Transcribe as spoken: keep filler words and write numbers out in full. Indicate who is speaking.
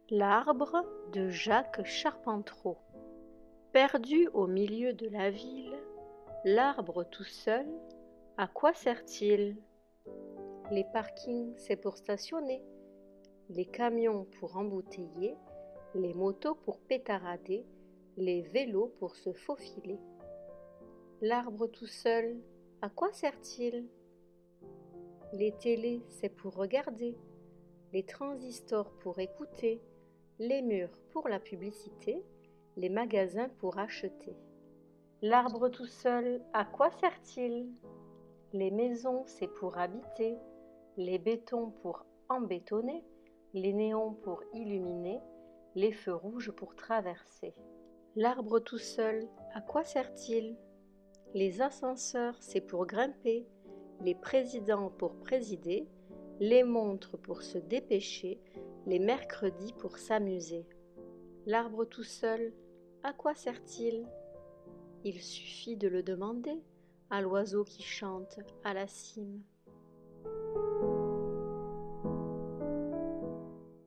Speaker 1: L'arbre de Jacques Charpentreau. Perdu au milieu de la ville, l'arbre tout seul, à quoi sert-il? Les parkings, c'est pour stationner, les camions pour embouteiller, les motos pour pétarader, les vélos pour se faufiler. L'arbre tout seul, à quoi sert-il? Les télés, c'est pour regarder, les transistors pour écouter, les murs pour la publicité, les magasins pour acheter. L'arbre tout seul, à quoi sert-il? Les maisons, c'est pour habiter, les bétons pour embétonner, les néons pour illuminer, les feux rouges pour traverser. L'arbre tout seul, à quoi sert-il? Les ascenseurs, c'est pour grimper, les présidents pour présider, les montres pour se dépêcher, les mercredis pour s'amuser. L'arbre tout seul, à quoi sert-il? Il suffit de le demander à l'oiseau qui chante à la cime.